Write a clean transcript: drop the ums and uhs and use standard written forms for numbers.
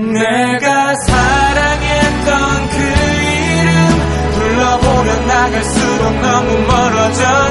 내가 사랑했던 그 이름 불러보면 나갈수록 너무 멀어져